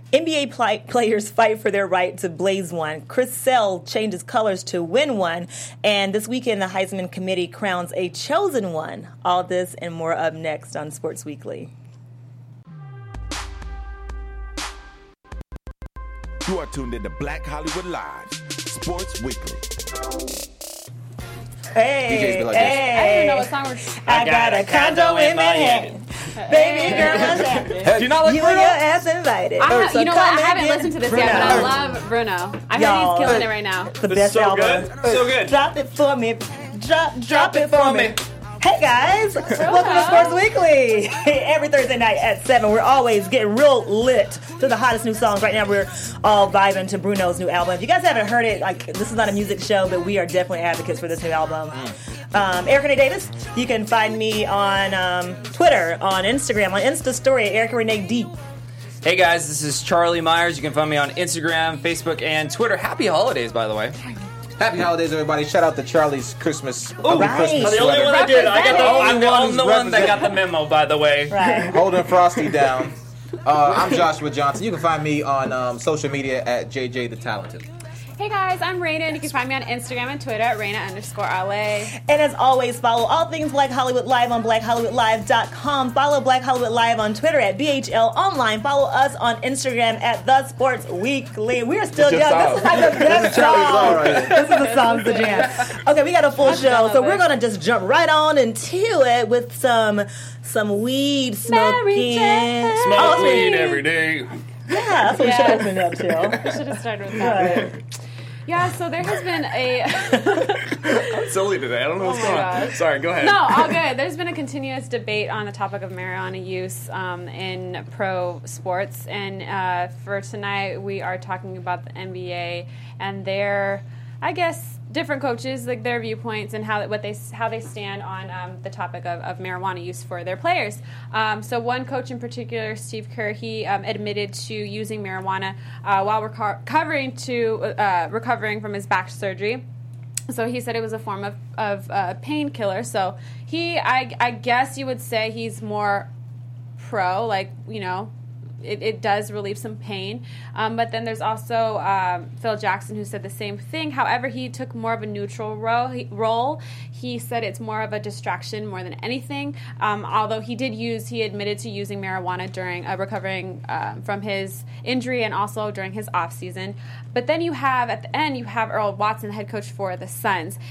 NBA players fight for their right to blaze one. Chris Sale changes colors to win one. And this weekend, the Heisman Committee crowns a chosen one. All this and more up next on Sports Weekly. You are tuned into Black Hollywood Live, Sports Weekly. Hey, like hey. I don't even know what song we're... I got a condo in Manhattan. Baby girl, what's happening? Do you not like You Bruno? and your ass invited. You know what? I haven't again. listened to this yet, but I love Bruno. I heard he's killing it right now. The best so album. good. So good. Drop it for me. Drop it for me. Hey guys, welcome to Sports Weekly. Every Thursday night at 7, we're always getting real lit to the hottest new songs. Right now we're all vibing to Bruno's new album. If you guys haven't heard it, like, this is not a music show, but we are definitely advocates for this new album. Erica Renee Davis, you can find me on Twitter, on Instagram, on Insta Story, Erica Renee D. Hey guys, this is Charlie Myers. You can find me on Instagram, Facebook, and Twitter. Happy holidays, by the way. Happy holidays, everybody. Shout out to Charlie's Christmas. right. Christmas The only one I did. I got Representing. I'm the one that got the memo, by the way. Right. Holding Frosty down. I'm Joshua Johnson. You can find me on social media at JJ the Talented. Hey guys, I'm Raina, and you can find me on Instagram and Twitter at Raina_LA. And as always, follow all things Black Hollywood Live on BlackHollywoodLive.com. Follow Black Hollywood Live on Twitter at BHL Online. Follow us on Instagram at The Sports Weekly. We are still young. This is like the best song. This is the song's the jam. Okay, we got a full show, so we're going to just jump right on into it with some weed smoking. Smoke weed every day. Yeah, that's what we should open up to. We should have started with that. Right. Yeah, so there has been a... I'm silly today. I don't know what's going on. gosh. Sorry, go ahead. No, all good. There's been a continuous debate on the topic of marijuana use in pro sports. And for tonight, we are talking about the NBA and their, I guess, different coaches, like their viewpoints and how they stand on the topic of marijuana use for their players. So one coach in particular, Steve Kerr, he admitted to using marijuana while recovering from his back surgery. So he said it was a form of painkiller. So I guess you would say he's more pro, like, you know, it does relieve some pain. But then there's also Phil Jackson, who said the same thing. However, he took more of a neutral role. He said it's more of a distraction more than anything. Although he admitted to using marijuana during recovering from his injury and also during his off season. But then at the end, you have Earl Watson, head coach for the Suns.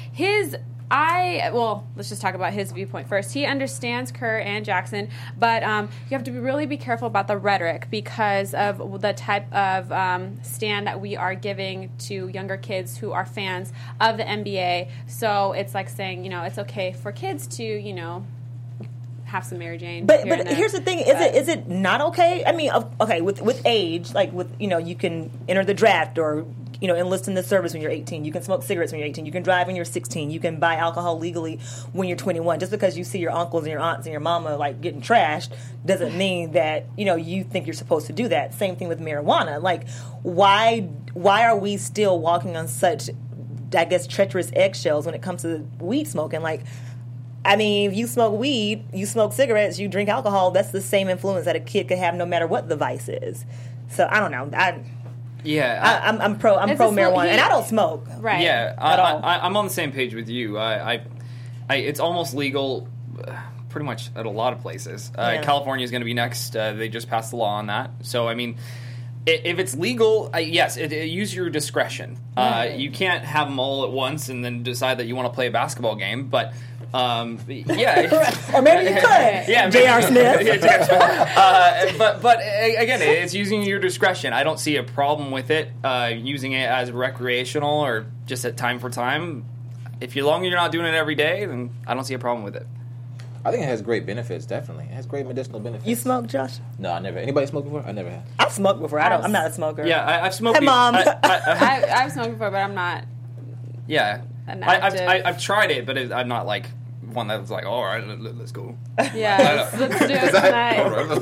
Let's just talk about his viewpoint first. He understands Kerr and Jackson, but you have to really be careful about the rhetoric because of the type of stand that we are giving to younger kids who are fans of the NBA. So it's like saying, you know, it's okay for kids to, you know, have some Mary Jane. But here's the thing: is it not okay? I mean, okay, with age, like with, you know, you can enter the draft or, you know, enlist in the service when you're 18. You can smoke cigarettes when you're 18. You can drive when you're 16. You can buy alcohol legally when you're 21. Just because you see your uncles and your aunts and your mama like getting trashed doesn't mean that, you know, you think you're supposed to do that. Same thing with marijuana. Like, why are we still walking on such, I guess, treacherous eggshells when it comes to weed smoking? Like, I mean, if you smoke weed, you smoke cigarettes, you drink alcohol, that's the same influence that a kid could have no matter what the vice is. So I don't know. I'm pro marijuana, and I don't smoke. Right. Yeah, at all. I'm on the same page with you. It's almost legal pretty much at a lot of places. Yeah. California is going to be next. They just passed the law on that. So, I mean, if it's legal, yes, use your discretion. You can't have them all at once and then decide that you want to play a basketball game, but... yeah, or maybe you could. Yeah, J.R. Smith. But again, it's using your discretion. I don't see a problem with it. Using it as recreational or just at time for time. If you're long, you're not doing it every day, then I don't see a problem with it. I think it has great benefits. Definitely, it has great medicinal benefits. You smoke, Josh? No, I never. Anybody smoked before? I never have. I've smoked before. I'm not a smoker. Yeah, I've smoked. Hey, Mom. I've smoked before, but I'm not. Yeah, I've tried it, but I'm not like one that was like, all right, let's go. Yeah, let's do it tonight.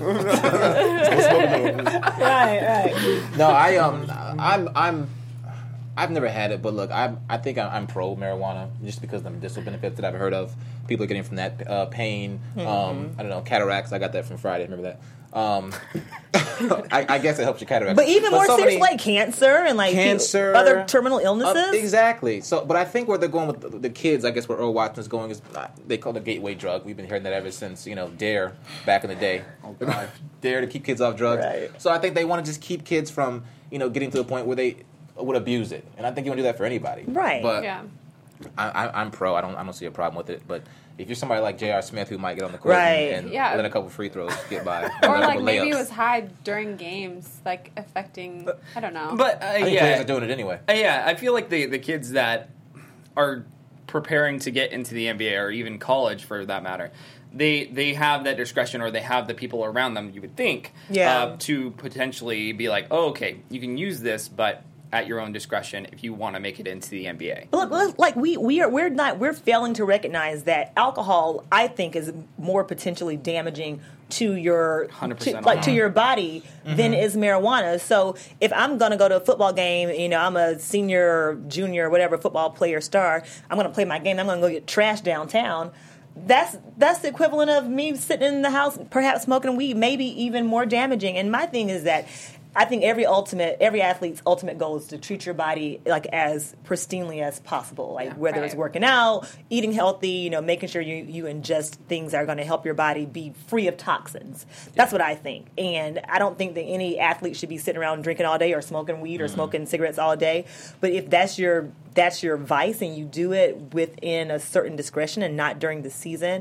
Right. No, I've never had it, but look, I think I'm pro marijuana just because of the medicinal benefits that I've heard of. People are getting from that pain. I don't know, cataracts. I got that from Friday. Remember I guess it helps your cataract. But even more so serious, many- like cancer and like other terminal illnesses. Exactly. So, but I think where they're going with the kids, I guess where Earl Watson's going is they call it a gateway drug. We've been hearing that ever since Dare back in the day. Dare to keep kids off drugs. Right. So I think they want to just keep kids from getting to a point where they would abuse it, and I think you want to do that for anybody. Right. But Yeah. I'm pro. I don't see a problem with it. But if you're somebody like J.R. Smith who might get on the court and Yeah. let a couple free throws get by, Or a like couple maybe it layups. was high during games, like affecting. I don't know. But I think players are doing it anyway. Yeah, I feel like the kids that are preparing to get into the NBA or even college, for that matter, they have that discretion, or they have the people around them, you would think, to potentially be like, oh, okay, you can use this, but at your own discretion if you want to make it into the NBA. But look, like we're failing to recognize that alcohol, I think, is more potentially damaging to your 100% to your body than is marijuana. So if I'm going to go to a football game, I'm a senior, junior, whatever football player star, I'm going to play my game. I'm going to go get trashed downtown. That's the equivalent of me sitting in the house, perhaps smoking weed, maybe even more damaging. And my thing is that I think every athlete's ultimate goal is to treat your body like as pristinely as possible. Like whether it's working out, eating healthy, making sure you ingest things that are going to help your body be free of toxins. That's what I think. And I don't think that any athlete should be sitting around drinking all day or smoking weed or smoking cigarettes all day. But if that's your vice and you do it within a certain discretion and not during the season.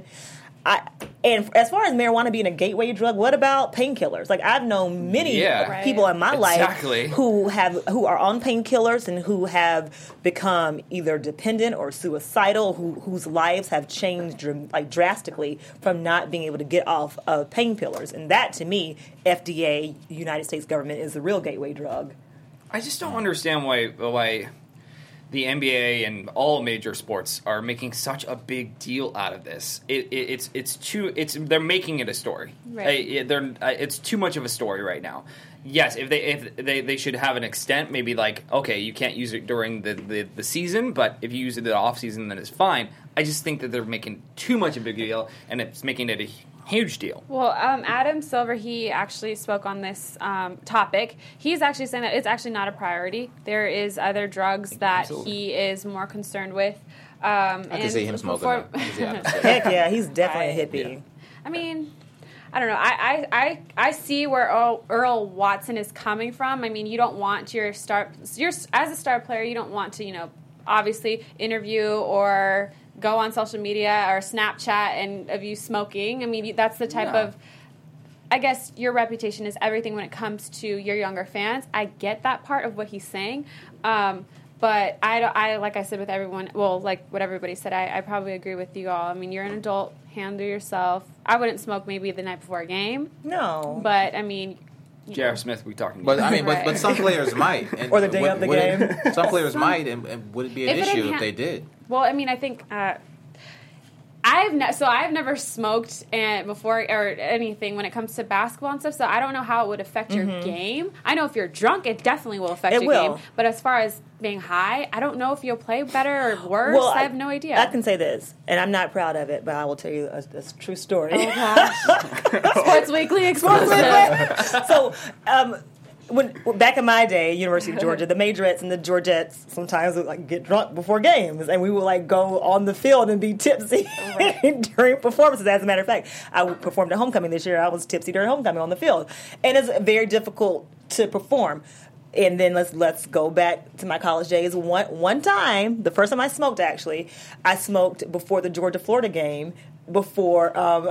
And as far as marijuana being a gateway drug, what about painkillers? Like I've known many people in my life who are on painkillers and who have become either dependent or suicidal, whose lives have changed drastically from not being able to get off of painkillers. And that, to me, FDA, United States government, is the real gateway drug. I just don't understand why the NBA and all major sports are making such a big deal out of this. They're making it a story. Right. It's too much of a story right now. Yes, if they should have an extent, maybe like, okay, you can't use it during the season, but if you use it in the off season, then it's fine. I just think that they're making too much of a big deal, and it's making it a huge deal. Well, Adam Silver, he actually spoke on this topic. He's actually saying that it's actually not a priority. There is other drugs that he is more concerned with. I can see him smoking. Heck yeah, he's definitely a hippie. Yeah. I mean, I don't know. I see where Earl Watson is coming from. I mean, you don't want as a star player, you don't want to, obviously interview or go on social media or Snapchat and of you smoking. I mean, that's the type of, I guess your reputation is everything when it comes to your younger fans. I get that part of what he's saying. But I like I said with everyone, well, like what everybody said, I probably agree with you all. I mean, you're an adult, handle yourself. I wouldn't smoke maybe the night before a game. No. But, I mean... J.R. Smith, we talking But about. I mean, but some players might, and or the day of the game. Some players might, and would it be an issue if they did? Well, I mean, I think I've never smoked before or anything when it comes to basketball and stuff. So I don't know how it would affect your game. I know if you're drunk, it definitely will affect your game. But as far as being high, I don't know if you'll play better or worse. Well, I have no idea. I can say this, and I'm not proud of it, but I will tell you a true story. Oh gosh, Sports Weekly exclusive. So, when back in my day, University of Georgia, the majorettes and the Georgettes sometimes would like get drunk before games, and we would like go on the field and be tipsy during performances. As a matter of fact, I performed at homecoming this year. I was tipsy during homecoming on the field, and it's very difficult to perform. And then let's go back to my college days. One time, the first time I smoked, actually, I smoked before the Georgia-Florida game. Before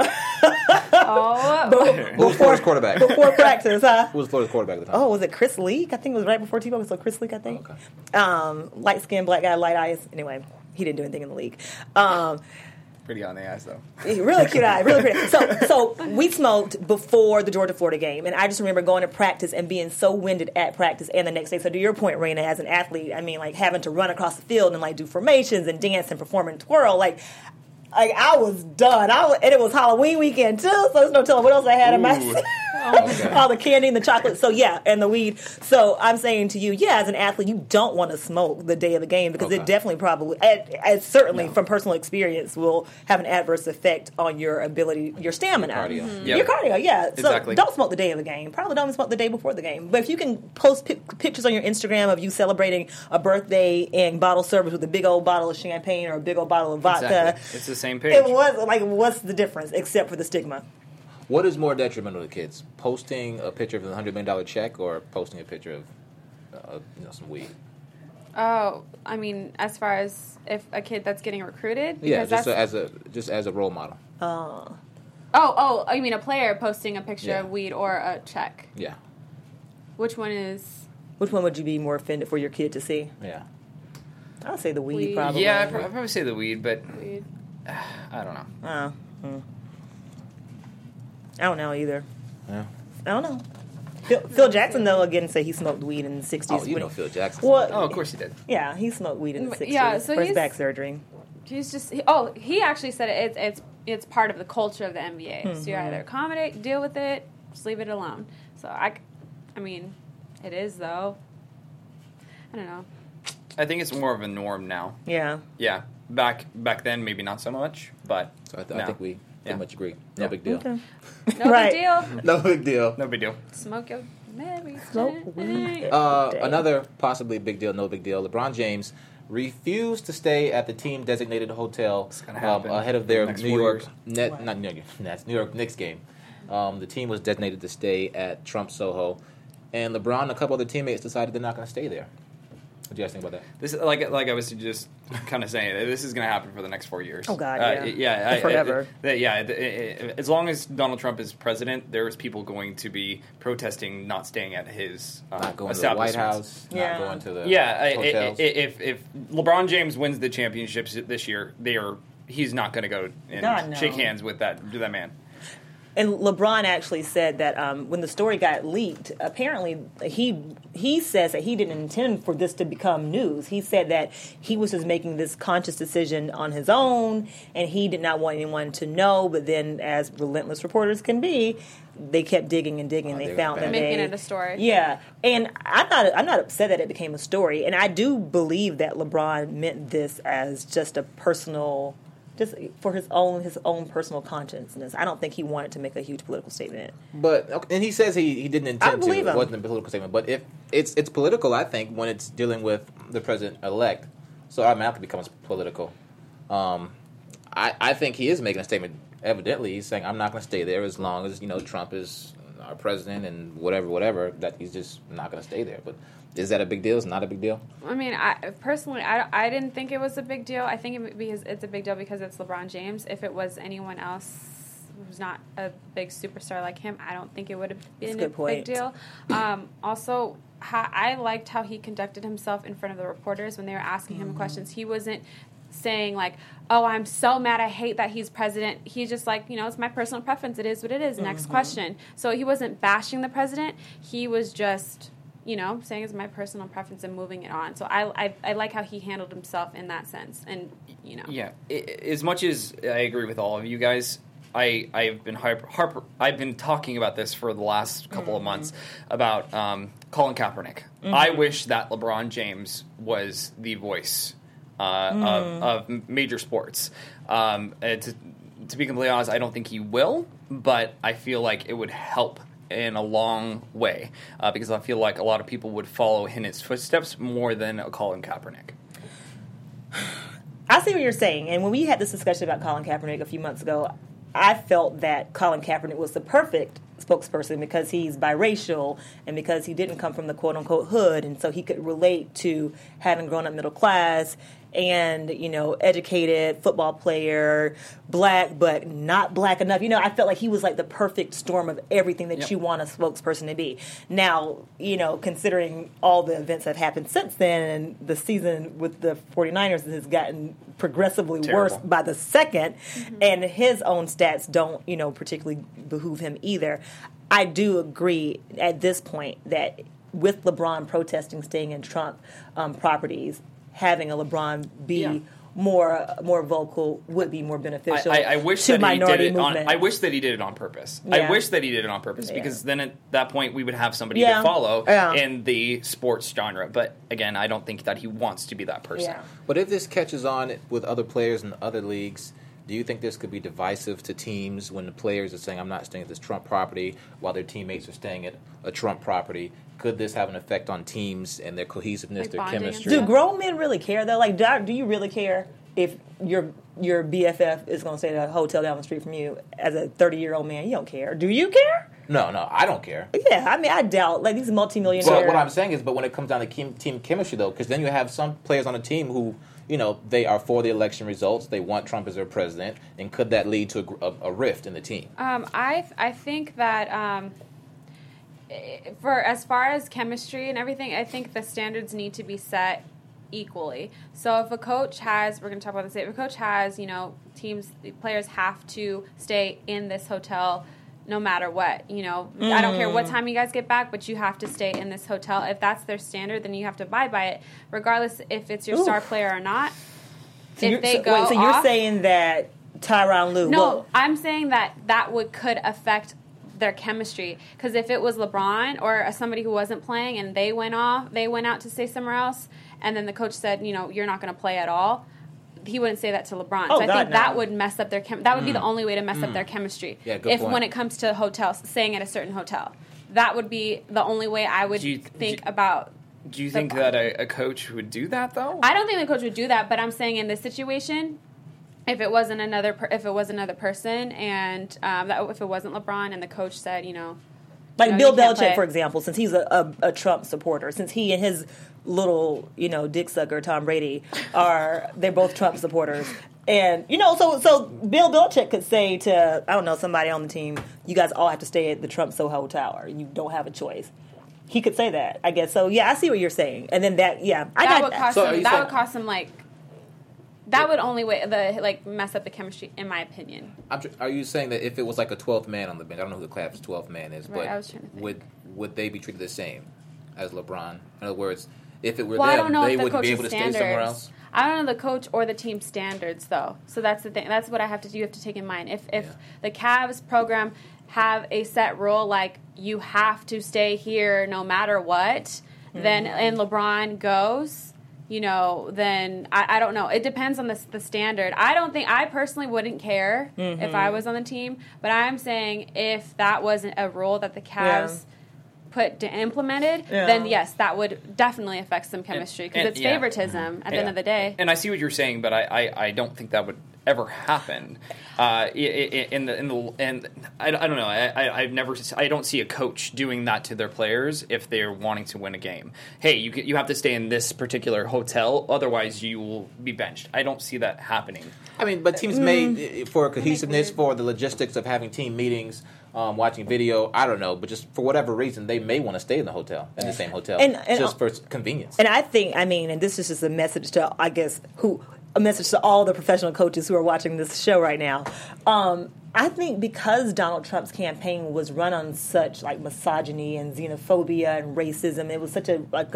Who was Florida's quarterback? Before practice, huh? Who was Florida's quarterback at the time? Oh, was it Chris Leak? I think it was right before Tebow. So Chris Leak, I think. Okay. Light-skinned black guy, light eyes. Anyway, he didn't do anything in the league. Pretty on the eyes, though. Really cute eye, really pretty. So we smoked before the Georgia-Florida game, and I just remember going to practice and being so winded at practice and the next day. So to your point, Raina, as an athlete, I mean, like having to run across the field and like do formations and dance and perform and twirl, like I was done. And it was Halloween weekend too, so there's no telling what else I had in my all the candy and the chocolate. So yeah, and the weed. So I'm saying to you, yeah, as an athlete, you don't want to smoke the day of the game because it definitely probably, certainly from personal experience, will have an adverse effect on your ability, your stamina, Your cardio. your cardio. Yeah, Exactly. So don't smoke the day of the game. Probably don't even smoke the day before the game. But if you can post pictures on your Instagram of you celebrating a birthday in bottle service with a big old bottle of champagne or a big old bottle of vodka, Exactly. It's the same page. it was like, what's the difference except for the stigma? What is more detrimental to kids? Posting a picture of a $100 million check or posting a picture of some weed? Oh, I mean, as far as if a kid that's getting recruited? Yeah, Because just as a role model. Oh, you mean a player posting a picture Yeah. of weed or a check? Yeah, Which one is... Which one would you be more offended for your kid to see? yeah. I would say the weed, Weed. probably. Yeah, I'd probably say the weed, but Weed. I don't know. I don't know either. Yeah. I don't know. Phil Jackson, though, again, say he smoked weed in the 60s. Oh, you when know Phil Jackson. Well, Oh, of course he did. yeah, he smoked weed in the 60s Yeah, so for his he's- back surgery. He's just... he actually said it's part of the culture of the NBA. So you either accommodate, deal with it, just leave it alone. So, I mean, it is, though. I don't know. I think it's more of a norm now. Yeah. Yeah, back then maybe not so much, but So I now. think we Yeah. pretty much agree. No Yeah. big deal. Okay. No Right. big deal. No big deal. No big deal. Smoke your Mary. Smoke weed. Another possibly big deal, no big deal. LeBron James refused to stay at the team-designated hotel gonna happen ahead of their next New 4 York years. not New York Nets, New York Knicks game. The team was designated to stay at Trump Soho, and LeBron and a couple other teammates decided they're not going to stay there. What do you guys think about that? This like I was just kind of saying, this is going to happen for the next 4 years. Oh, God, yeah, Forever. As long as Donald Trump is president, there's people going to be protesting not staying at his Not going to the White establishments. House, Yeah. not going to the hotels. If LeBron James wins the championships this year, he's not going to go and God, no. shake hands with that man. And LeBron actually said that when the story got leaked, apparently he says that he didn't intend for this to become news. He said that he was just making this conscious decision on his own, and he did not want anyone to know. But then, as relentless reporters can be, they kept digging and digging. they They were found bad. that Making they, it a story. Yeah, and I'm not upset that it became a story, and I do believe that LeBron meant this as just a personal. Just for his own personal consciousness. I don't think he wanted to make a huge political statement. But and he says he didn't intend to. believe It him. wasn't a political statement. But if it's political, I think when it's dealing with the president elect, so it automatically becomes political. I think he is making a statement. Evidently, he's saying I'm not going to stay there as long as Trump is our president and whatever. That he's just not going to stay there. But is that a big deal? Is it not a big deal? I mean, I didn't think it was a big deal. I think it's a big deal because it's LeBron James. If it was anyone else who's not a big superstar like him, I don't think it would have been That's a a good point. big deal. Also, I liked how he conducted himself in front of the reporters when they were asking him questions. He wasn't saying like, "Oh, I'm so mad. I hate that he's president." He's just like, it's my personal preference. It is what it is. Next question. So he wasn't bashing the president. He was just saying it's my personal preference and moving it on. So I like how he handled himself in that sense. And, Yeah, as much as I agree with all of you guys, I've been talking about this for the last couple of months about Colin Kaepernick. I wish that LeBron James was the voice of major sports. To be completely honest, I don't think he will, but I feel like it would help in a long way because I feel like a lot of people would follow in his footsteps more than a Colin Kaepernick. I see what you're saying. And when we had this discussion about Colin Kaepernick a few months ago, I felt that Colin Kaepernick was the perfect spokesperson because he's biracial and because he didn't come from the quote-unquote hood, and so he could relate to having grown up middle class and, educated football player, black but not black enough. I felt like he was like the perfect storm of everything that you want a spokesperson to be. Now, considering all the events that have happened since then, and the season with the 49ers has gotten progressively Terrible. worse by the second, and his own stats don't, particularly behoove him either. I do agree at this point that with LeBron protesting staying in Trump properties, having a LeBron be more vocal would be more beneficial. I wish to that he did minority it movement. I wish that he did it on purpose. Yeah. I wish that he did it on purpose Yeah. because then at that point we would have somebody Yeah. to follow Yeah. in the sports genre. But again, I don't think that he wants to be that person. Yeah. But if this catches on with other players in other leagues, do you think this could be divisive to teams when the players are saying, I'm not staying at this Trump property, while their teammates are staying at a Trump property? Could this have an effect on teams and their cohesiveness, Like their bonding and chemistry? Do grown men really care though? Like, do you really care if your BFF is going to stay at a hotel down the street from you as a 30-year-old man? You don't care. Do you care? No, I don't care. Yeah, I mean, I doubt like these multimillionaires. But what I'm saying is, but when it comes down to team chemistry, though, because then you have some players on a team who, they are for the election results. They want Trump as their president, and could that lead to a rift in the team? I think that for as far as chemistry and everything, I think the standards need to be set equally. So if a coach has, we're going to talk about this, if a coach has, teams, players have to stay in this hotel no matter what. I don't care what time you guys get back, but you have to stay in this hotel. If that's their standard, then you have to abide by it, regardless if it's your star player or not. So if you're, they so, go wait, so you're off, saying that Tyronn Lue? no, well, I'm saying that could affect their chemistry. Because if it was LeBron or somebody who wasn't playing and they went out to stay somewhere else, and then the coach said, you're not going to play at all, he wouldn't say that to LeBron. Oh, so I God, think that no. would mess up their that would be the only way to mess up their chemistry. Yeah, good point. When it comes to hotels, staying at a certain hotel, that would be the only way I would think about. Do you think that a coach would do that though? I don't think the coach would do that, but I'm saying in this situation, if it wasn't another person, and if it wasn't LeBron, and the coach said, like Bill you can't Belichick, play. for example, since he's a Trump supporter, since he and his little dick sucker Tom Brady they're both Trump supporters, and so Bill Belichick could say to somebody on the team, you guys all have to stay at the Trump Soho Tower. You don't have a choice. He could say that, I guess. So yeah, I see what you're saying, and then that would cost him that would only mess up the chemistry, in my opinion. Are you saying that if it was like a 12th man on the bench, I don't know who the Cavs' 12th man is, Right, I was but trying to think. would they be treated the same as LeBron? In other words, if it were I them, don't know they if the wouldn't be coach's able to standards. stay somewhere else? I don't know the coach or the team standards, though. So that's the thing. That's what you have to take in mind. If the Cavs program have a set rule, like you have to stay here no matter what, then and LeBron goes, then I don't know. It depends on the standard. I personally wouldn't care if I was on the team, but I'm saying if that wasn't a rule that the Cavs implemented, then yes, that would definitely affect some chemistry because it's favoritism at the end of the day. And I see what you're saying, but I don't think that would ever happen. I don't know. I don't see a coach doing that to their players if they're wanting to win a game. Hey, you have to stay in this particular hotel, otherwise you will be benched. I don't see that happening. I mean, but teams may, for cohesiveness, for the logistics of having team meetings, watching video, I don't know, but just for whatever reason, they may want to stay in the same hotel, just for convenience. And I think, and this is just a message to, a message to all the professional coaches who are watching this show right now. I think because Donald Trump's campaign was run on such misogyny and xenophobia and racism, it was such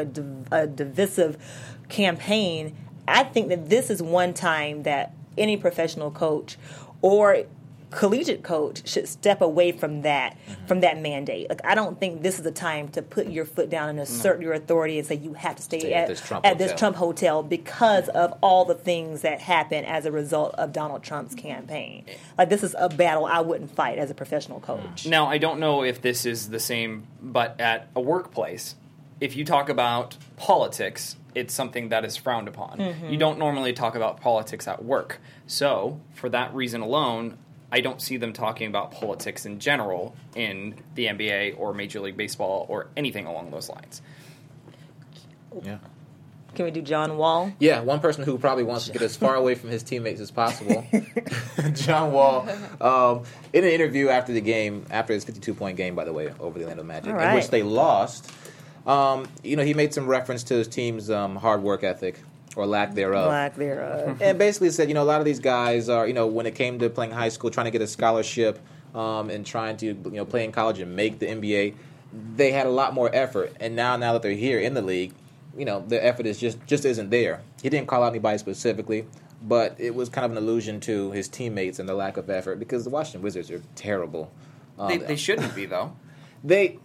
a divisive campaign. I think that this is one time that any professional coach or collegiate coach should step away from that mandate. I don't think this is a time to put your foot down and assert your authority and say you have to stay at this Trump hotel because of all the things that happen as a result of Donald Trump's campaign. This is a battle I wouldn't fight as a professional coach. Now, I don't know if this is the same, but at a workplace, if you talk about politics, it's something that is frowned upon. You don't normally talk about politics at work. So, for that reason alone, I don't see them talking about politics in general in the NBA or Major League Baseball or anything along those lines. Yeah. Can we do John Wall? Yeah, one person who probably wants to get as far away from his teammates as possible. John Wall, in an interview after the game, after his 52-point game, by the way, over the Orlando Magic, in which they lost, he made some reference to his team's hard work ethic. Or lack thereof. And basically said, a lot of these guys are, when it came to playing high school, trying to get a scholarship and trying to, play in college and make the NBA, they had a lot more effort. And now that they're here in the league, the effort is just isn't there. He didn't call out anybody specifically. but it was kind of an allusion to his teammates and the lack of effort because the Washington Wizards are terrible. They shouldn't be though. They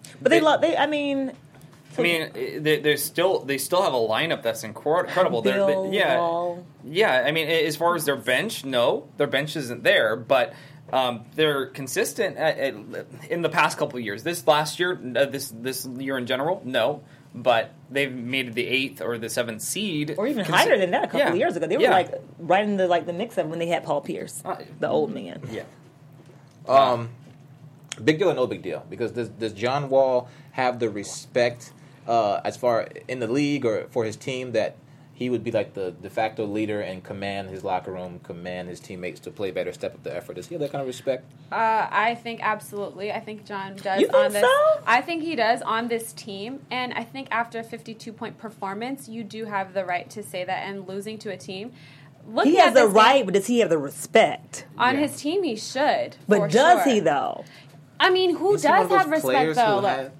still have a lineup that's incredible. Yeah. I mean, as far as their bench, no, their bench isn't there, but they're consistent in the past couple of years. This last year, this year in general, no. But they've made the 8th or the 7th seed, or even higher than that. A couple of years ago, they were like right in the mix of when they had Paul Pierce, the old man. Yeah. Big deal or no big deal? Because does John Wall have the respect as far in the league or for his team that he would be like the de facto leader and command his locker room, command his teammates to play better, step up the effort? Does he have that kind of respect? I think absolutely. I think John does. You think so? I think he does on this team, and I think after a 52-point performance, you do have the right to say that. And losing to a team, he has the right, but does he have the respect on his team? He should. But does he though? I mean, who does have respect though?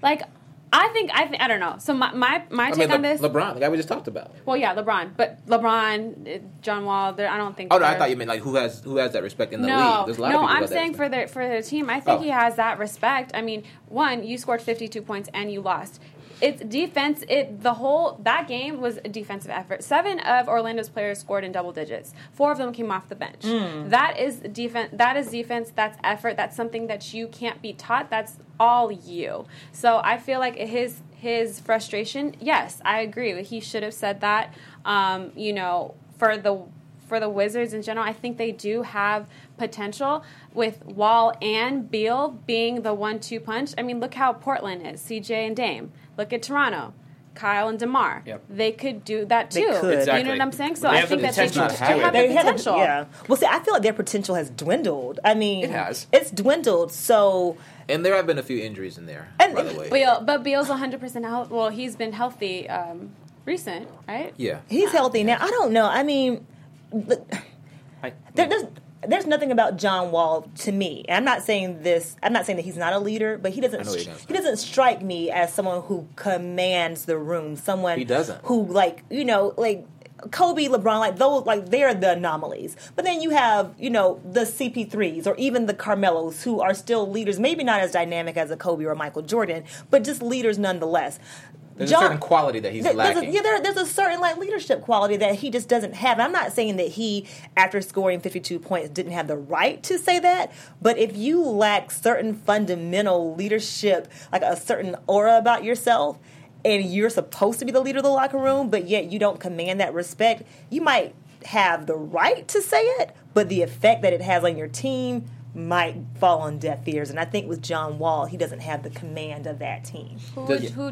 I don't know. So my take on this, LeBron, the guy we just talked about. Well, yeah, LeBron, but LeBron, John Wall, I don't think. Oh no, I thought you meant like who has that respect in the league. There's a lot of people I'm saying for their team. I think he has that respect. I mean, one, you scored 52 points and you lost. It's defense. That game was a defensive effort. 7 of Orlando's players scored in double digits. 4 of them came off the bench. That is defense. That's effort. That's something that you can't be taught. That's all you. So I feel like his frustration. Yes, I agree. He should have said that. For the Wizards in general, I think they do have potential with Wall and Beal being the 1-2 punch. I mean, look how Portland is. CJ and Dame. Look at Toronto. Kyle and DeMar. Yep. They could do that too. They could. Exactly. You know what I'm saying? So I think that they have the potential. Well, see, I feel like their potential has dwindled. I mean, it has. It's dwindled. So, and there have been a few injuries in there, by the way. But Beal's 100% healthy. Well, he's been healthy recent, right? Yeah, he's healthy now. I don't know. I mean, there's nothing about John Wall to me. And I'm not saying that he's not a leader, but he doesn't strike me as someone who commands the room. Someone he doesn't. Who Kobe, LeBron, they're the anomalies. But then you have, the CP3s or even the Carmelos who are still leaders, maybe not as dynamic as a Kobe or Michael Jordan, but just leaders nonetheless. There's a certain quality that he's lacking. There's a certain leadership quality that he just doesn't have. I'm not saying that he, after scoring 52 points, didn't have the right to say that. But if you lack certain fundamental leadership, like a certain aura about yourself, and you're supposed to be the leader of the locker room, but yet you don't command that respect, you might have the right to say it, but the effect that it has on your team might fall on deaf ears. And I think with John Wall, he doesn't have the command of that team. Who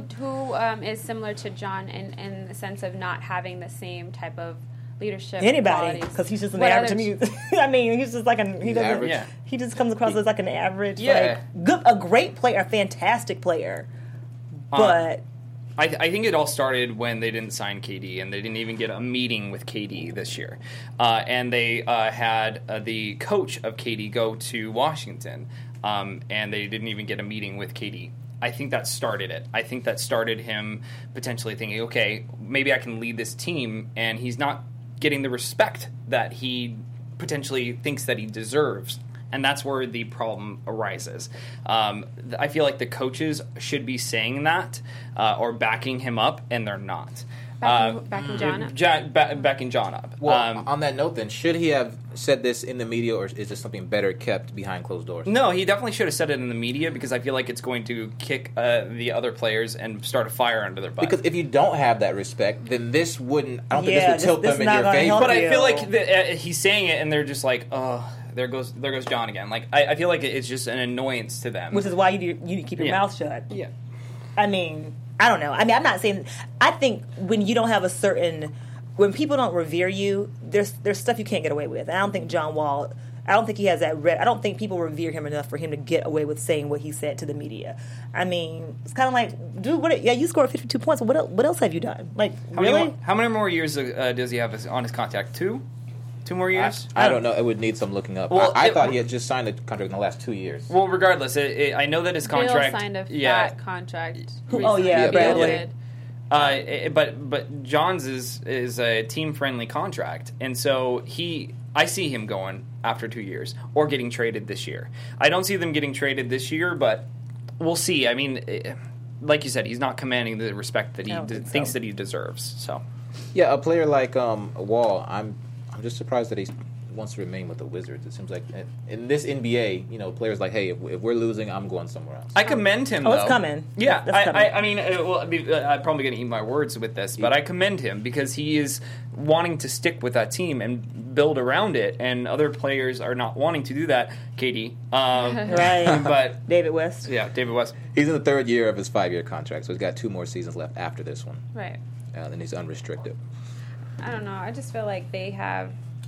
is similar to John in the sense of not having the same type of leadership? Anybody, because he's just an average to me. I mean, he's just like he just comes across as like an average, a great player, a fantastic player, but. I think it all started when they didn't sign KD, and they didn't even get a meeting with KD this year. And they had the coach of KD go to Washington, and they didn't even get a meeting with KD. I think that started it. I think that started him potentially thinking, okay, maybe I can lead this team, and he's not getting the respect that he potentially thinks that he deserves. And that's where the problem arises. I feel like the coaches should be saying that or backing him up, and they're not. Backing John up? Backing John up. Well, on that note then, should he have said this in the media, or is this something better kept behind closed doors? No, he definitely should have said it in the media, because I feel like it's going to kick the other players and start a fire under their butt. Because if you don't have that respect, then this wouldn't, I don't think this would tilt them in your favor. But I feel like he's saying it, and they're just like, oh, there goes John again. Like I feel like it's just an annoyance to them. Which is why you need to keep your mouth shut. Yeah. I mean, I don't know. I mean, I'm not saying. I think when you don't have when people don't revere you, there's stuff you can't get away with. And I don't think John Wall. I don't think he has that. I don't think people revere him enough for him to get away with saying what he said to the media. I mean, it's kind of like, dude, you scored 52 points. What else have you done? Like, really? How many more years does he have on his contract? 2? 2 more years? I don't know. It would need some looking up. Well, I thought he had just signed a contract in the last 2 years. Well, regardless, I know that his contract... Bill signed a fat contract. Oh, yeah, Bradley. But John's is a team-friendly contract, and so I see him going after 2 years or getting traded this year. I don't see them getting traded this year, but we'll see. I mean, like you said, he's not commanding the respect that he thinks that he deserves. So, yeah, a player like Wall, I'm just surprised that he wants to remain with the Wizards. It seems like in this NBA, players like, hey, if we're losing, I'm going somewhere else. I commend him. though. It's coming. Yeah, That's coming. I mean, I'm probably going to eat my words with this, but I commend him because he is wanting to stick with that team and build around it, and other players are not wanting to do that. KD, right? But David West. Yeah, David West. He's in the third year of his 5-year contract, so he's got 2 more seasons left after this one. Right. Then he's unrestricted. I don't know. I just feel like they have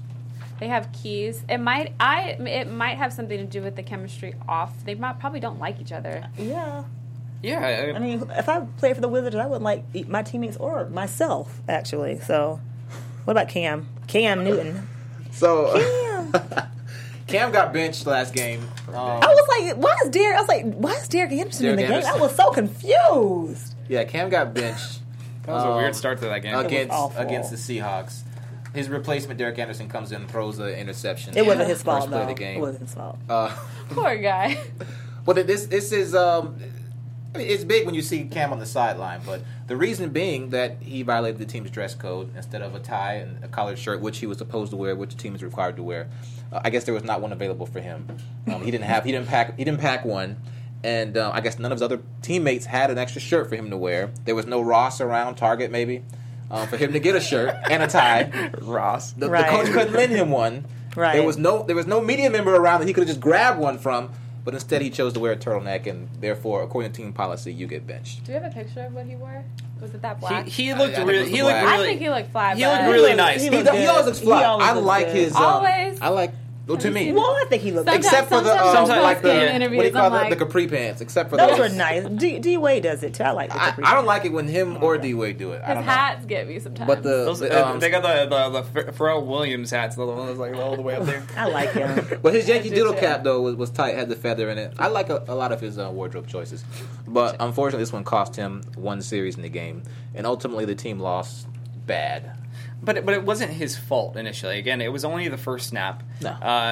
keys. It might have something to do with the chemistry off. They probably don't like each other. Yeah. Yeah. I mean, if I played for the Wizards, I wouldn't like my teammates or myself, actually. So, what about Cam? Cam Newton. So, Cam. Cam got benched last game. I was like, why is Derek Anderson in the game? I was so confused. Yeah, Cam got benched. That was a weird start to that game. Against the Seahawks. His replacement, Derek Anderson, comes in and throws an interception. It wasn't his fault, First play though. of the game. It wasn't his fault. Poor guy. But this is it's big when you see Cam on the sideline. But the reason being that he violated the team's dress code instead of a tie and a collared shirt, which he was supposed to wear, which the team is required to wear. I guess there was not one available for him. He didn't pack one. And I guess none of his other teammates had an extra shirt for him to wear. There was no Ross around, Target maybe, for him to get a shirt and a tie. Ross. The coach couldn't lend him one. Right. There was no media member around that he could have just grabbed one from, but instead he chose to wear a turtleneck, and therefore, according to team policy, you get benched. Do you have a picture of what he wore? Was it that black? He looked I really. think it was black. I think he looked fly. He looked really nice. He He always looks fly. always I looks like good. his. Always. I like. Well, to me. Well, I think he looked good. Except for the sometimes like the post-game what do you interviews, call I'm it? like- The capri pants. Except for Those those. were nice. D Wade does it too. I like the capri I don't pants. like it when him or D Wade do it. I His don't know. hats get me sometimes. But They got the Pharrell Williams hats, the one that's like all the way up there. I like him. But his Yankee do Doodle too. cap though was tight, had the feather in it. I like a lot of his wardrobe choices, but unfortunately this one cost him one series in the game, and ultimately the team lost bad. But it wasn't his fault initially. Again, it was only the first snap. No.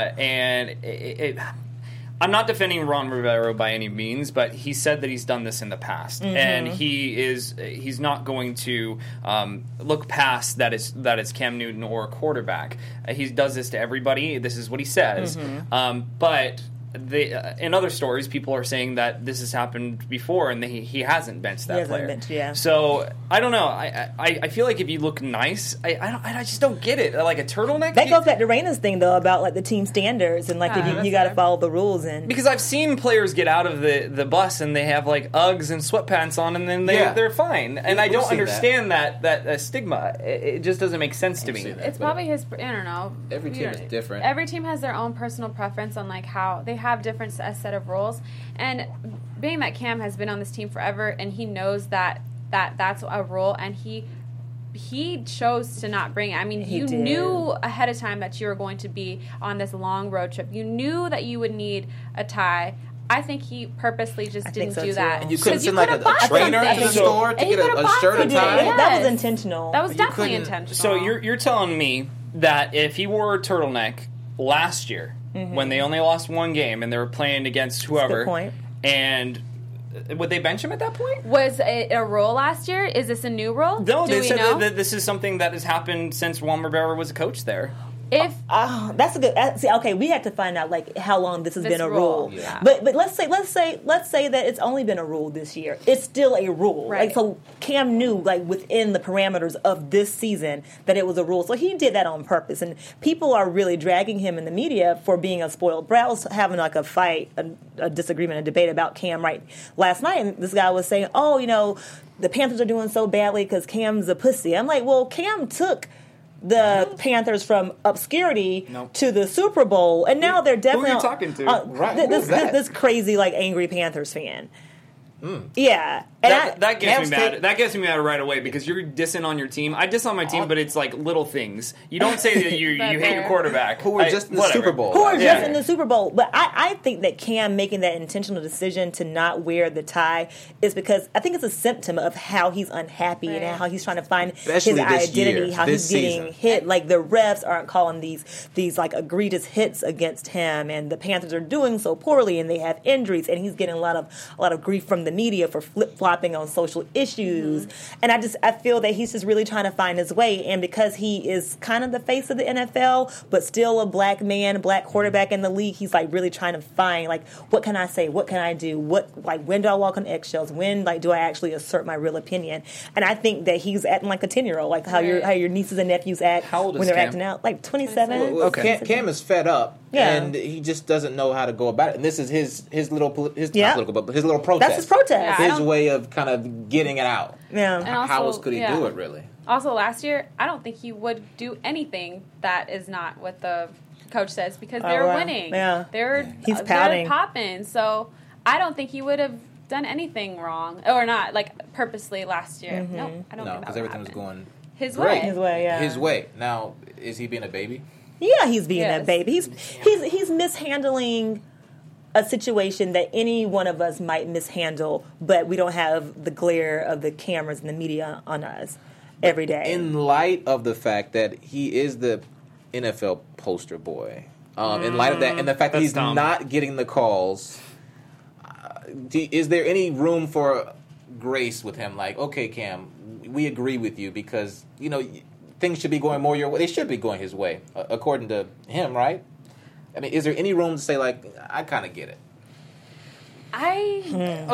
And I'm not defending Ron Rivera by any means, but he said that he's done this in the past, and he's not going to look past that it's Cam Newton or a quarterback. He does this to everybody. This is what he says. But in other stories, people are saying that this has happened before, and he hasn't benched that player. So I don't know. I feel like if you look nice, I just don't get it. Like a turtleneck. That goes back to Raina's thing though about like the team standards and like if you got to follow the rules and because I've seen players get out of the bus and they have like Uggs and sweatpants on, and then they're fine. And I don't understand that stigma. It just doesn't make sense to me. It's probably his. I don't know. Every team is different. Every team has their own personal preference on like how they have different set of rules, and being that Cam has been on this team forever and he knows that's a rule, and he chose to not bring it. I mean, you knew ahead of time that you were going to be on this long road trip. You knew that you would need a tie. I think he purposely just didn't do that. And you couldn't send you like a trainer to the store to get a shirt and tie? Yes. That was intentional. That was definitely intentional. So you're telling me that if he wore a turtleneck last year, when they only lost one game and they were playing against whoever, Good point. and would they bench him at that point? Was it a rule last year? Is this a new rule? No, Do they we said know? that this is something that has happened since Juan Rivera was a coach there. If that's a good. See, okay, we have to find out like how long this has been a rule. Yeah. But let's say that it's only been a rule this year. It's still a rule. Right. Like so, Cam knew like within the parameters of this season that it was a rule. So he did that on purpose. And people are really dragging him in the media for being a spoiled brat. I was having like a fight, a disagreement, a debate about Cam right last night, and this guy was saying, "Oh, the Panthers are doing so badly because Cam's a pussy." I'm like, well, Cam took the Panthers from obscurity to the Super Bowl, and now they're definitely Who are you talking to? Right. This crazy like angry Panthers fan. Yeah, That gets me mad. That gets me mad right away because you're dissing on your team. I diss on my team, but it's like little things. You don't say that you hate your quarterback. Who were just in the Super Bowl. Who are just in the Super Bowl. But I think that Cam making that intentional decision to not wear the tie is because I think it's a symptom of how he's unhappy and how he's trying to find his identity, how he's getting hit. Like the refs aren't calling these like egregious hits against him, and the Panthers are doing so poorly, and they have injuries, and he's getting a lot of grief from the media for flip-flopping on social issues. And I feel that he's just really trying to find his way, and because he is kind of the face of the NFL, but still a black man, black quarterback in the league, he's like really trying to find like, what can I say? What can I do? When do I walk on eggshells? When do I actually assert my real opinion? And I think that he's acting like a 10-year-old, like how your nieces and nephews act when they're acting out, like 27. Well, Cam is fed up, and he just doesn't know how to go about it. And this is his little protest. That's his protest. His way of kind of getting it out. Yeah. And also, how else could he do it, really? Also, last year, I don't think he would do anything that is not what the coach says because they're winning. Yeah. He's pouting. They're popping. So I don't think he would have done anything wrong or not, like purposely last year. Mm-hmm. No, I don't think that because everything was going his great. way. His way, yeah. His way. Now, is he being a baby? Yeah, he's being a baby. He's mishandling a situation that any one of us might mishandle, but we don't have the glare of the cameras and the media on us every day. In light of the fact that he is the NFL poster boy, in light of that, and the fact that he's not getting the calls, is there any room for grace with him? Like, okay, Cam, we agree with you because, things should be going more your way. They should be going his way, according to him, right? I mean, is there any room to say, like, I kind of get it? I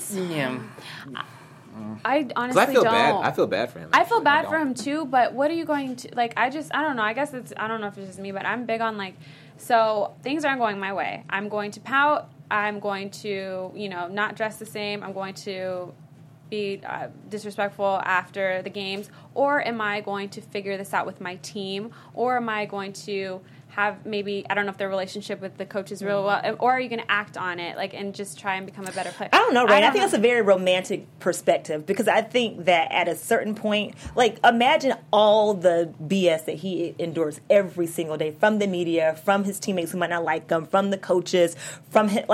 honestly I feel don't. bad. I feel bad for him. I feel bad for him too, but what are you going to, like, I don't know. I guess I don't know if it's just me, but I'm big on, like, so things aren't going my way. I'm going to pout. I'm going to, not dress the same. I'm going to be disrespectful after the games, or am I going to figure this out with my team, or am I going to have maybe, I don't know if their relationship with the coach is real well, or are you going to act on it, like, and just try and become a better player? I don't know, right? I think that's a very romantic perspective because I think that at a certain point, like, imagine all the BS that he endures every single day from the media, from his teammates who might not like him, from the coaches, from his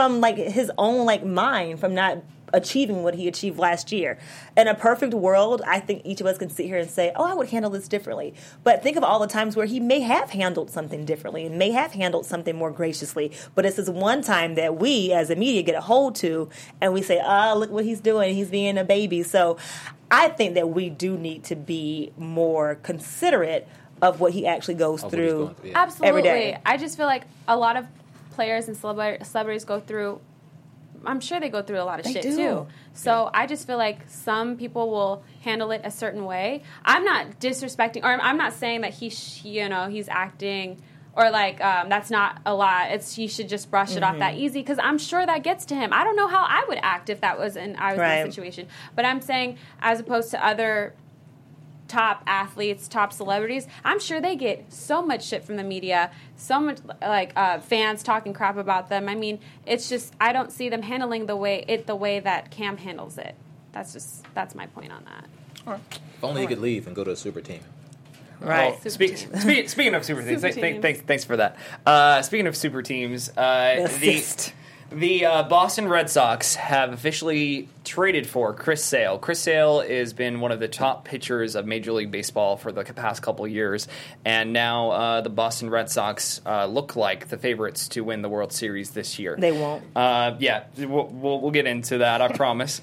own mind, from not achieving what he achieved last year. In a perfect world, I think each of us can sit here and say, I would handle this differently. But think of all the times where he may have handled something differently and may have handled something more graciously. But it's this one time that we, as a media, get a hold to, and we say, look what he's doing. He's being a baby. So I think that we do need to be more considerate of what he actually goes through Absolutely. every day. I just feel like a lot of players and celebrities go through, I'm sure they go through a lot of shit too. So I just feel like some people will handle it a certain way. I'm not disrespecting, or I'm not saying that he's acting, or like that's not a lot. He should just brush it off that easy, because I'm sure that gets to him. I don't know how I would act if I was in that situation. But I'm saying, as opposed to other top athletes, top celebrities, I'm sure they get so much shit from the media, so much fans talking crap about them. I mean, it's just, I don't see them handling the way that Cam handles it. That's my point on that. If only he could leave and go to a super team. Right. Well, speaking of super teams, thanks for that. Speaking of super teams, the Boston Red Sox have officially traded for Chris Sale. Chris Sale has been one of the top pitchers of Major League Baseball for the past couple of years, and now the Boston Red Sox look like the favorites to win the World Series this year. They won't. We'll get into that, I promise.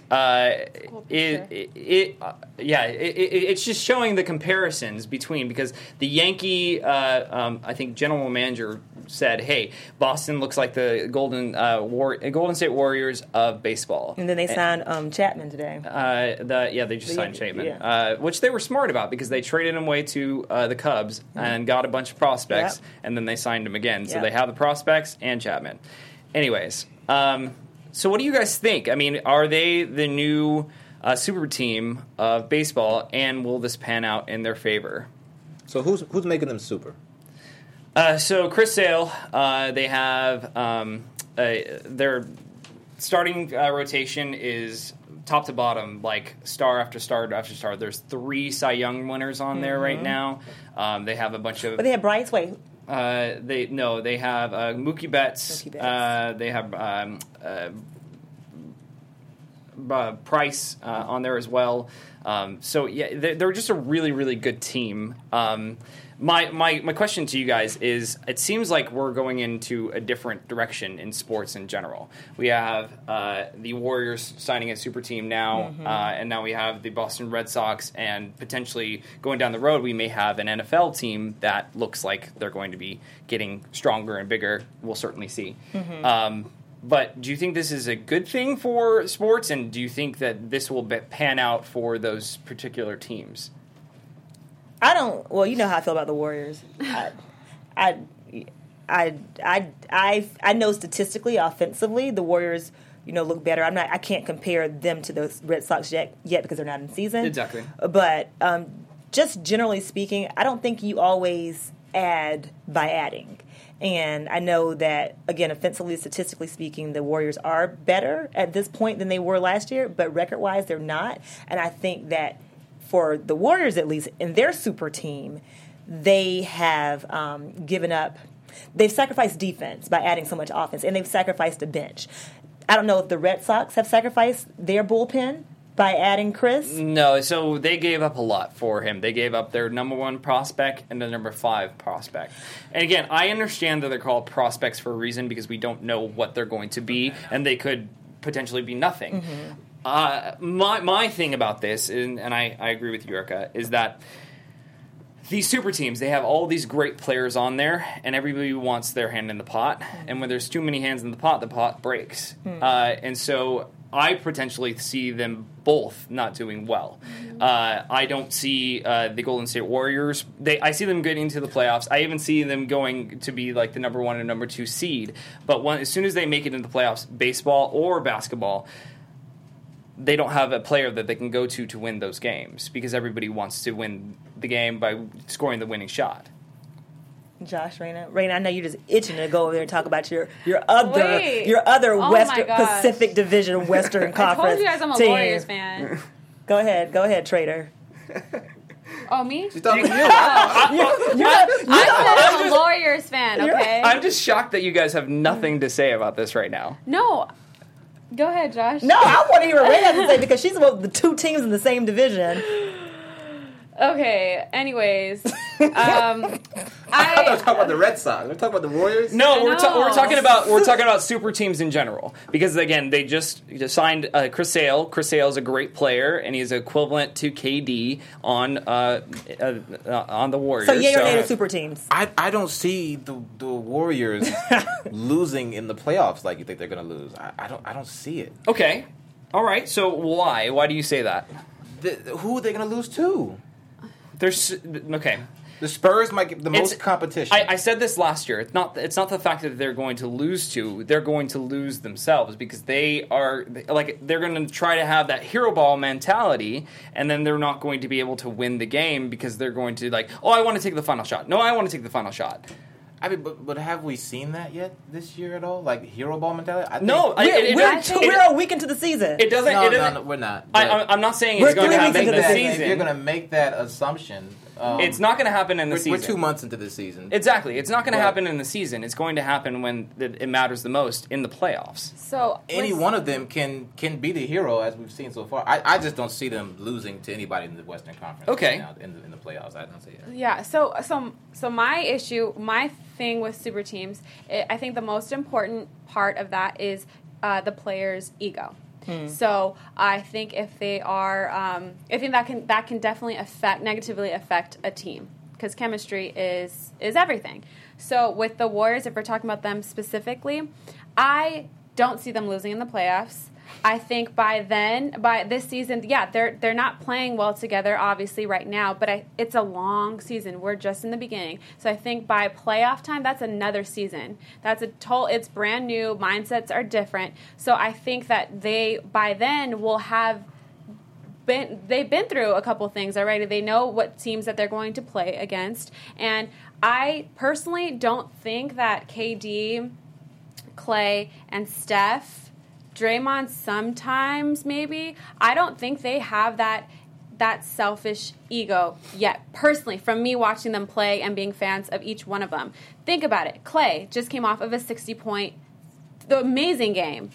It's just showing the comparisons between, because the Yankee, I think, general manager said, "Hey, Boston looks like the Golden State Warriors of baseball." And then they signed Chapman today. They just signed Chapman, which they were smart about, because they traded him away to the Cubs and got a bunch of prospects, and then they signed him again. So they have the prospects and Chapman. Anyways, so what do you guys think? I mean, are they the new super team of baseball, and will this pan out in their favor? So who's making them super? So Chris Sale, they have their starting rotation is top to bottom, like star after star after star. There's 3 Cy Young winners on there right now. They have a bunch of. But they have Bryce. Wait. They have Mookie Betts. They have Price on there as well. So yeah, they're just a really, really good team. My question to you guys is: it seems like we're going into a different direction in sports in general. We have the Warriors signing a super team now, and now we have the Boston Red Sox, and potentially going down the road, we may have an NFL team that looks like they're going to be getting stronger and bigger. We'll certainly see. But do you think this is a good thing for sports, and do you think that this will pan out for those particular teams? I don't. Well, you know how I feel about the Warriors. I know statistically, offensively, the Warriors, look better. I can't compare them to those Red Sox yet because they're not in season. Exactly. But just generally speaking, I don't think you always add by adding. And I know that, again, offensively, statistically speaking, the Warriors are better at this point than they were last year, but record-wise, they're not. And I think that for the Warriors, at least, in their super team, they have given up. They've sacrificed defense by adding so much offense, and they've sacrificed a bench. I don't know if the Red Sox have sacrificed their bullpen by adding Chris. No, so they gave up a lot for him. They gave up their number 1 prospect and the number 5 prospect. And again, I understand that they're called prospects for a reason because we don't know what they're going to be, and they could potentially be nothing. My thing about this, and I agree with you, Erica, is that these super teams, they have all these great players on there, and everybody wants their hand in the pot. And when there's too many hands in the pot breaks. And so I potentially see them both not doing well. I don't see the Golden State Warriors. I see them getting to the playoffs. I even see them going to be like the number 1 and number 2 seed. But as soon as they make it into the playoffs, baseball or basketball, they don't have a player that they can go to win those games because everybody wants to win the game by scoring the winning shot. Josh, Raina, I know you're just itching to go over there and talk about your other Western Pacific Division Western Conference. I told you guys I'm a Warriors fan. Go ahead, Trader. Oh, me? She's talking to you. I'm a Warriors fan, okay? I'm just shocked that you guys have nothing to say about this right now. No. Go ahead, Josh. No, I want to hear what Ray has to say because she's about the 2 teams in the same division. Okay, anyways. I thought we were talking about the Red Sox. We're talking about the Warriors? No, we're talking about super teams in general. Because again, they just signed Chris Sale. Chris Sale is a great player, and he's equivalent to KD on the Warriors. So yeah, you're super teams. I don't see the Warriors losing in the playoffs like you think they're going to lose. I don't see it. Okay, all right. So why? Why do you say that? Who are they going to lose to? Okay. The Spurs might get the most competition. I said this last year. It's not the fact that they're going to lose to. They're going to lose themselves because they're going to try to have that hero ball mentality, and then they're not going to be able to win the game because they're going to I want to take the final shot. No, I want to take the final shot. I mean, but have we seen that yet this year at all? Like hero ball mentality? We're a week into the season. It doesn't. No, we're not. I'm not saying it's going to happen in the season. If you're going to make that assumption, it's not going to happen in the season. We're 2 months into the season. Exactly. It's not going to happen in the season. It's going to happen when it matters the most in the playoffs. So any one of them can be the hero, as we've seen so far. I just don't see them losing to anybody in the Western Conference. Okay. Right now, in the playoffs, I don't see it. Yeah. So my thing with super teams, I think the most important part of that is the player's ego. So I think if they are, I think that can definitely negatively affect a team because chemistry is everything. So with the Warriors, if we're talking about them specifically, I don't see them losing in the playoffs. I think by this season, yeah, they're not playing well together, obviously, right now, but it's a long season. We're just in the beginning. So I think by playoff time, that's another season. It's brand new. Mindsets are different. So I think that they, by then, will have they've been through a couple things already. They know what teams that they're going to play against. And I personally don't think that KD, Clay, and Steph Draymond sometimes, maybe. I don't think they have that selfish ego yet, personally, from me watching them play and being fans of each one of them. Think about it. Klay just came off of a 60-point, the amazing game.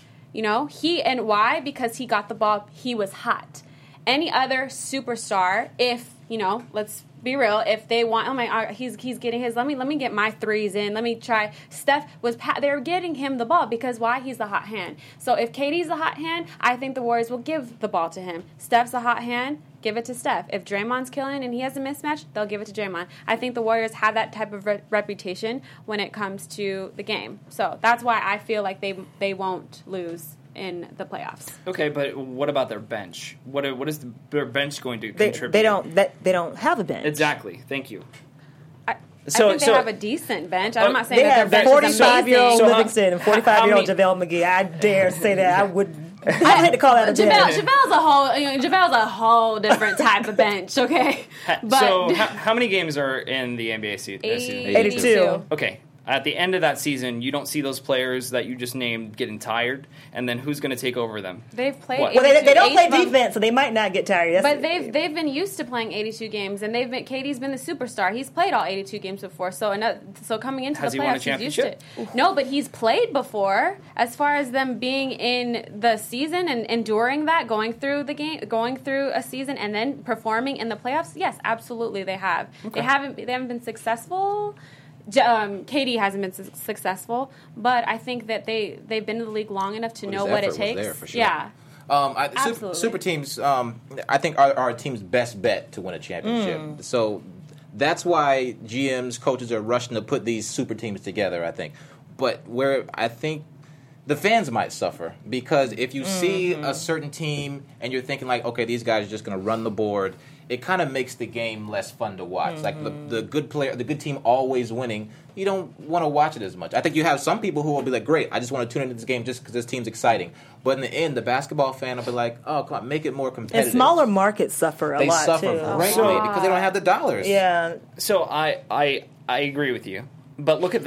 Why? Because he got the ball, he was hot. Any other superstar, if, let's be real, if they want, oh my God, he's getting his, let me get my threes in, let me try. Steph they're getting him the ball because why? He's the hot hand. So if KD's the hot hand, I think the Warriors will give the ball to him. Steph's the hot hand, give it to Steph. If Draymond's killing and he has a mismatch, they'll give it to Draymond. I think the Warriors have that type of reputation when it comes to the game. So that's why I feel like they won't lose in the playoffs. Okay, but what about their bench? What is their bench going to contribute? They don't have a bench. Exactly. Thank you. I think they have a decent bench. I'm not saying they that their have bench is amazing. 45-year-old Livingston and 45-year-old JaVale McGee. I dare say that. I hate to call that a bench. JaVale's a whole different type of bench. Okay, so how many games are in the NBA season? 82. Okay. At the end of that season, you don't see those players that you just named getting tired, and then who's going to take over them? They've played. Well, they don't play defense, so they might not get tired. But they've been used to playing 82 games, and KD's been the superstar. He's played all 82 games before, so coming into the playoffs, he's used to it. No, but he's played before. As far as them being in the season and enduring that, going through a season, and then performing in the playoffs, yes, absolutely, they have. Okay. They haven't been successful. KD hasn't been successful, but I think that they've been in the league long enough to know what it takes. Was there for sure. Yeah. Absolutely. Super teams, I think, are a team's best bet to win a championship. So that's why GMs, coaches are rushing to put these super teams together, I think. But where I think the fans might suffer, because if you see a certain team and you're thinking like, okay, these guys are just going to run the board, it kind of makes the game less fun to watch. Like the good player, the good team always winning, you don't want to watch it as much. I think you have some people who will be like, great, I just want to tune into this game just because this team's exciting. But in the end, the basketball fan will be like, oh, come on, make it more competitive. And smaller markets suffer a lot, too. They suffer greatly because they don't have the dollars. Yeah. So I agree with you. But look at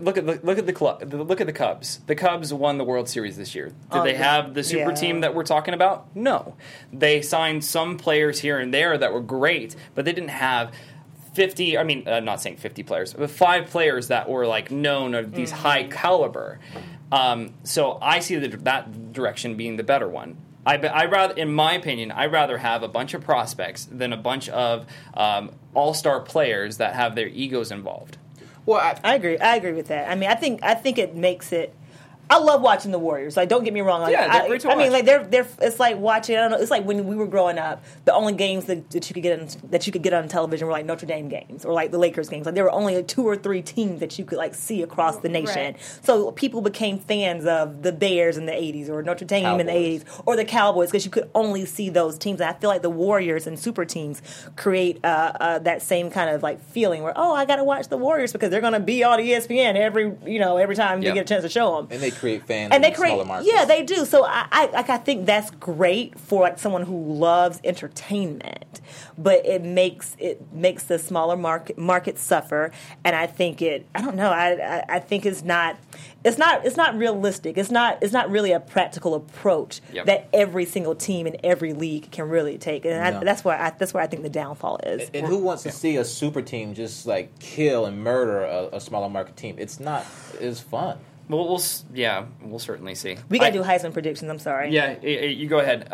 the Cubs. The Cubs won the World Series this year. Did they have the super team that we're talking about? No. They signed some players here and there that were great, but they didn't have 50. I mean, not saying 50 players, but 5 players that were like known of these high caliber. So I see that direction being the better one. In my opinion, I'd rather have a bunch of prospects than a bunch of all-star players that have their egos involved. Well, I agree. I agree with that. I mean, I think it makes it. I love watching the Warriors. Like, don't get me wrong. Like, they're great to watch. I mean, like they're. It's like watching. I don't know. It's like when we were growing up. The only games that you could get on television were like Notre Dame games or like the Lakers games. Like there were only 2 or 3 teams that you could like see across the nation. Right. So people became fans of the Bears in the '80s or Notre Dame in the '80s or the Cowboys because you could only see those teams. And I feel like the Warriors and super teams create that same kind of like feeling where I got to watch the Warriors because they're going to be on ESPN every time they get a chance to show them. And they create fans and they create smaller markets. Yeah, they do. So I think that's great for like someone who loves entertainment, but it makes the smaller market suffer. And I think I don't know. I think it's not realistic. It's not really a practical approach that every single team in every league can really take. And that's where I think the downfall is. And who wants to see a super team just like kill and murder a smaller market team? It's fun. Well, we'll certainly see. We got to do Heisman predictions. I'm sorry. Yeah, you go ahead.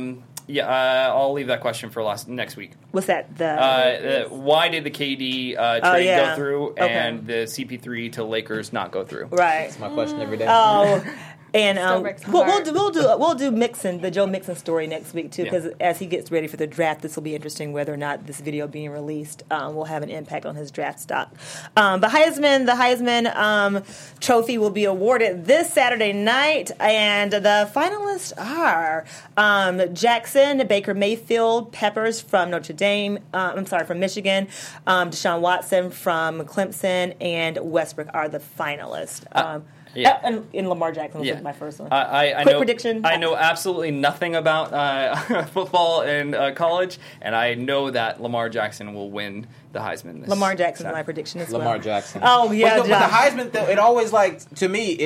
I'll leave that question for next week. What's that? Why did the KD trade go through and the CP3 to Lakers not go through? Right. That's my question every day. Oh. And we'll do Mixon, the Joe Mixon story next week too, because as he gets ready for the draft, this will be interesting whether or not this video being released will have an impact on his draft stock. But the Heisman Trophy will be awarded this Saturday night, and the finalists are Jackson, Baker Mayfield, Peppers from from Michigan, Deshaun Watson from Clemson, and Westbrook are the finalists. And Lamar Jackson was my first one. Quick prediction. I know absolutely nothing about football and college, and I know that Lamar Jackson will win the Heisman. Lamar Jackson is my prediction as well. Lamar Jackson. Oh, yeah, but the Heisman, though, it always, like, to me,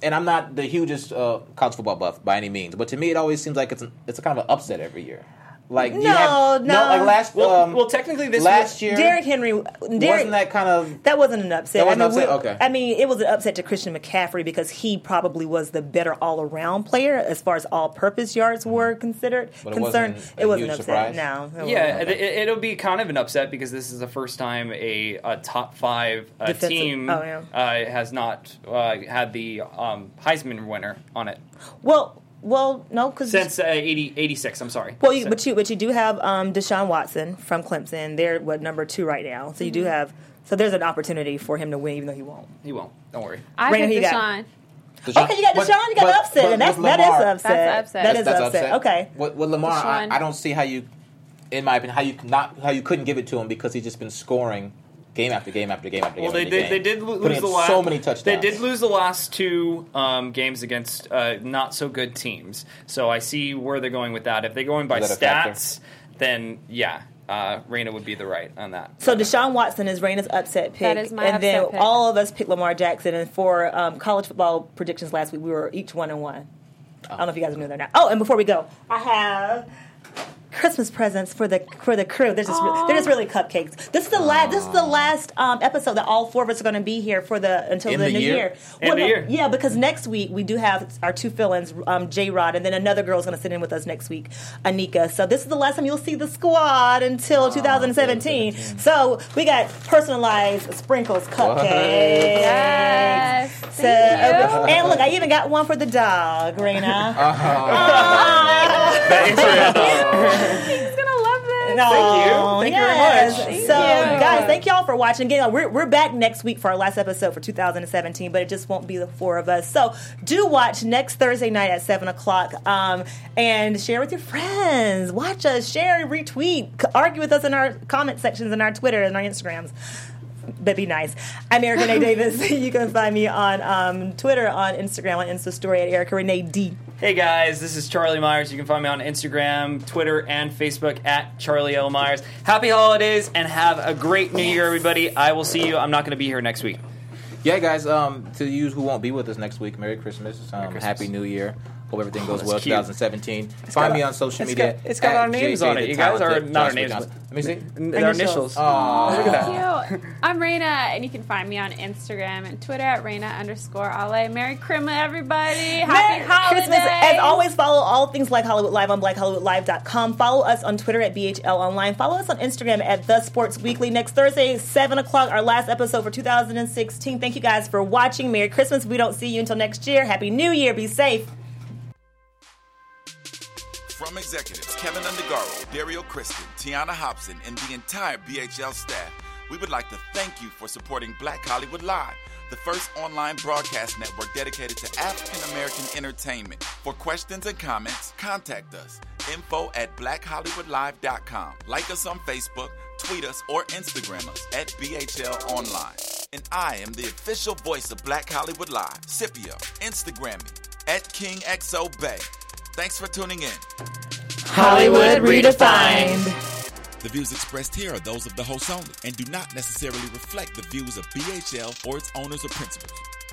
and I'm not the hugest college football buff by any means, but to me, it always seems like it's a kind of an upset every year. Like no. Like last well, technically this last year, Derrick Henry wasn't that kind of that wasn't an upset. That wasn't an upset. Okay. I mean, it was an upset to Christian McCaffrey because he probably was the better all-around player as far as all-purpose yards were concerned. It wasn't an upset. Surprise? No. It'll be kind of an upset because this is the first time a top 5 team has not had the Heisman winner on it. Well, no, because since 86, I'm sorry. Well, but you do have Deshaun Watson from Clemson. They're number 2 right now. So you do have. So there's an opportunity for him to win, even though he won't. He won't. Don't worry. I picked Deshaun. Okay, you got Deshaun. You got upset, and that is upset. That's upset. That is upset. Okay. With Lamar, I don't see how you, in my opinion, how you couldn't give it to him because he's just been scoring. Game after game after game after game. Well, they did lose the last so many touchdowns. They did lose the last 2 games against not so good teams. So I see where they're going with that. If they're going by stats, then Raina would be the right on that. So Deshaun Watson is Raina's upset pick. That is my and then pick. all of us picked Lamar Jackson. And for college football predictions last week, we were each 1-1. I don't know if you guys knew that now. Oh, and before we go, I have Christmas presents for the crew. They're just really cupcakes. This is the last episode that all 4 of us are going to be here for until the new year. Yeah, because next week we do have our 2 fill-ins, J-Rod, and then another girl is going to sit in with us next week, Anika. So this is the last time you'll see the squad until 2017. So we got personalized sprinkles cupcakes. Yes. So, and look, I even got one for the dog, Raina. He's gonna love this. Thank you very much. Guys, thank y'all for watching. Again, we're back next week for our last episode for 2017, but it just won't be the 4 of us. So do watch next Thursday night at 7:00, and share with your friends. Watch us, share, retweet, argue with us in our comment sections and our Twitter and our Instagrams. But be nice. I'm Erica Renee Davis. You can find me on Twitter, on Instagram, on Instastory at Erica Renee D. Hey guys, this is Charlie Myers. You can find me on Instagram, Twitter, and Facebook at Charlie L. Myers. Happy holidays and have a great New Year, everybody. I will see you. I'm not going to be here next week. Yeah, guys, to you who won't be with us next week, Merry Christmas. Happy New Year. Hope everything goes well. 2017. Find me on social media. It's got our names on it. You guys are not our names. Let me see. Our initials. Oh, look at that. Cute. I'm Raina, and you can find me on Instagram and Twitter at Raina_Ale. Merry Christmas, everybody. Happy holidays. Christmas. As always, follow all things Black Hollywood Live on BlackHollywoodLive.com. Follow us on Twitter at BHL Online. Follow us on Instagram at The Sports Weekly. Next Thursday, 7:00, our last episode for 2016. Thank you guys for watching. Merry Christmas. We don't see you until next year. Happy New Year. Be safe. From executives Kevin Undergaro, Dario Kristen, Tiana Hobson, and the entire BHL staff, we would like to thank you for supporting Black Hollywood Live, the first online broadcast network dedicated to African-American entertainment. For questions and comments, contact us. info@blackhollywoodlive.com. Like us on Facebook, tweet us, or Instagram us at BHL Online. And I am the official voice of Black Hollywood Live, Scipio. Instagram me at KingXOBay. Thanks for tuning in. Hollywood Redefined. The views expressed here are those of the host only and do not necessarily reflect the views of BHL or its owners or principals.